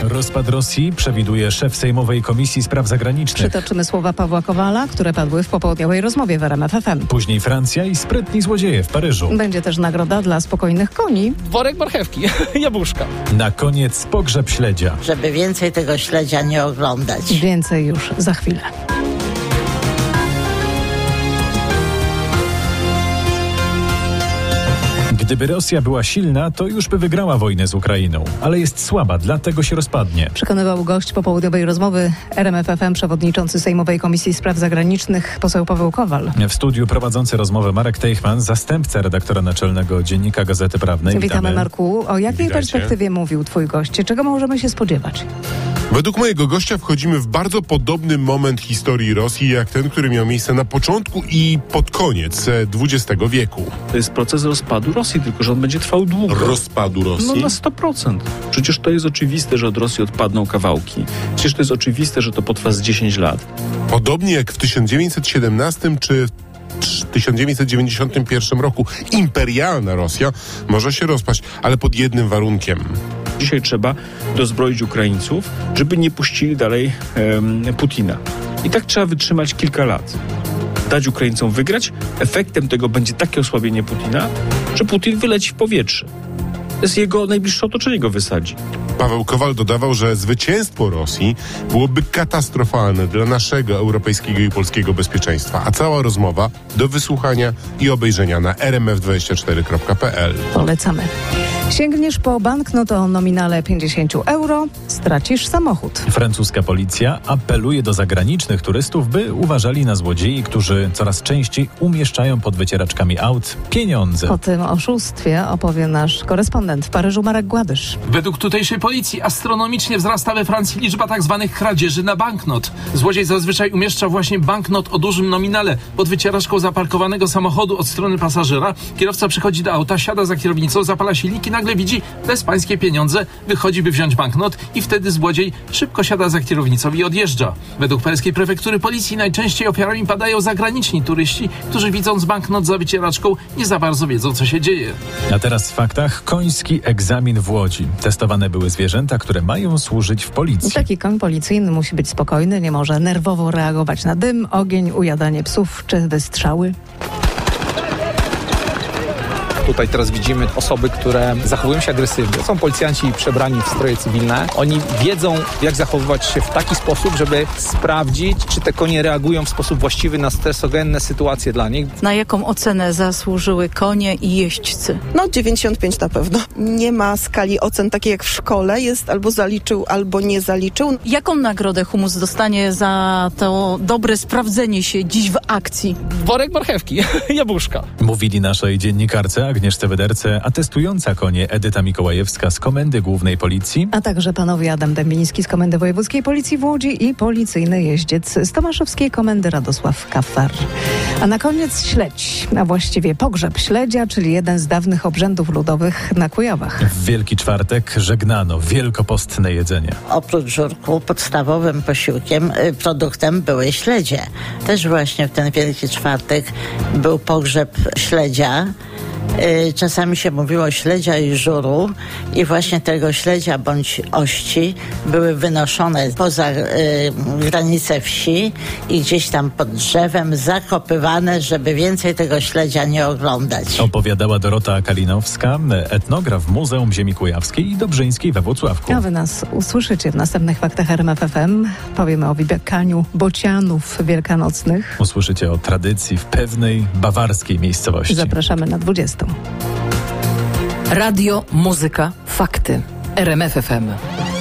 Rozpad Rosji przewiduje szef Sejmowej Komisji Spraw Zagranicznych. Przytoczymy słowa Pawła Kowala, które padły w popołudniowej rozmowie w RMF FM. Później Francja i sprytni złodzieje w Paryżu. Będzie też nagroda dla spokojnych koni. Worek marchewki, jabłuszka. Na koniec pogrzeb śledzia. Żeby więcej tego śledzia nie oglądać. Więcej już za chwilę. Gdyby Rosja była silna, to już by wygrała wojnę z Ukrainą. Ale jest słaba, dlatego się rozpadnie. Przekonywał gość popołudniowej rozmowy RMF FM przewodniczący Sejmowej Komisji Spraw Zagranicznych poseł Paweł Kowal. W studiu prowadzący rozmowę Marek Teichmann, zastępca redaktora naczelnego Dziennika Gazety Prawnej. Witamy Marku. O jakiej perspektywie mówił twój gość? Czego możemy się spodziewać? Według mojego gościa wchodzimy w bardzo podobny moment historii Rosji, jak ten, który miał miejsce na początku i pod koniec XX wieku. To jest proces rozpadu Rosji, tylko że on będzie trwał długo. Rozpadu Rosji? No na 100%. Przecież to jest oczywiste, że od Rosji odpadną kawałki. Przecież to jest oczywiste, że to potrwa z 10 lat. Podobnie jak w 1917 czy 1991 roku imperialna Rosja może się rozpaść, ale pod jednym warunkiem. Dzisiaj trzeba dozbroić Ukraińców, żeby nie puścili dalej Putina. I tak trzeba wytrzymać kilka lat. Dać Ukraińcom wygrać. Efektem tego będzie takie osłabienie Putina, że Putin wyleci w powietrze. To jest jego najbliższe otoczenie go wysadzi. Paweł Kowal dodawał, że zwycięstwo Rosji byłoby katastrofalne dla naszego europejskiego i polskiego bezpieczeństwa. A cała rozmowa do wysłuchania i obejrzenia na rmf24.pl. Polecamy. Sięgniesz po banknot o nominale 50 euro, stracisz samochód. Francuska policja apeluje do zagranicznych turystów, by uważali na złodziei, którzy coraz częściej umieszczają pod wycieraczkami aut pieniądze. O tym oszustwie opowie nasz korespondent w Paryżu Marek Gładysz. Według tutejszej policji astronomicznie wzrasta we Francji liczba tzw. kradzieży na banknot. Złodziej zazwyczaj umieszcza właśnie banknot o dużym nominale pod wycieraczką zaparkowanego samochodu od strony pasażera. Kierowca przychodzi do auta, siada za kierownicą, zapala silnik i nagle widzi bezpańskie pieniądze, wychodzi by wziąć banknot i wtedy złodziej szybko siada za kierownicą i odjeżdża. Według paryskiej prefektury policji najczęściej ofiarami padają zagraniczni turyści, którzy widząc banknot za wycieraczką nie za bardzo wiedzą, co się dzieje. A teraz w faktach koński egzamin w Łodzi. Testowane były zwierzęta, które mają służyć w policji. Taki koń policyjny musi być spokojny, nie może nerwowo reagować na dym, ogień, ujadanie psów czy wystrzały. Tutaj teraz widzimy osoby, które zachowują się agresywnie. Są policjanci przebrani w stroje cywilne. Oni wiedzą, jak zachowywać się w taki sposób, żeby sprawdzić, czy te konie reagują w sposób właściwy na stresogenne sytuacje dla nich. Na jaką ocenę zasłużyły konie i jeźdźcy? 95 na pewno. Nie ma skali ocen takiej jak w szkole. Jest albo zaliczył, albo nie zaliczył. Jaką nagrodę Humus dostanie za to dobre sprawdzenie się dziś w akcji? Worek marchewki, jabłuszka. Mówili naszej dziennikarce Agnieszce Wyderce, a testująca konie Edyta Mikołajewska z Komendy Głównej Policji, a także panowie Adam Dębiński z Komendy Wojewódzkiej Policji w Łodzi i policyjny jeździec z Tomaszowskiej Komendy Radosław Kafar. A na koniec śledź, a właściwie pogrzeb śledzia, czyli jeden z dawnych obrzędów ludowych na Kujawach. W Wielki Czwartek żegnano wielkopostne jedzenie. Oprócz żurku podstawowym posiłkiem, produktem były śledzie. Też właśnie w ten Wielki Czwartek był pogrzeb śledzia. Czasami się mówiło śledzia i żuru i właśnie tego śledzia bądź ości były wynoszone poza granice wsi i gdzieś tam pod drzewem zakopywane, żeby więcej tego śledzia nie oglądać. Opowiadała Dorota Kalinowska, etnograf Muzeum Ziemi Kujawskiej i Dobrzyńskiej we Włocławku. A wy nas usłyszycie w następnych faktach RMF FM. Powiemy o wypiekaniu bocianów wielkanocnych. Usłyszycie o tradycji w pewnej bawarskiej miejscowości. Zapraszamy na 20. Radio, muzyka, fakty. RMF FM.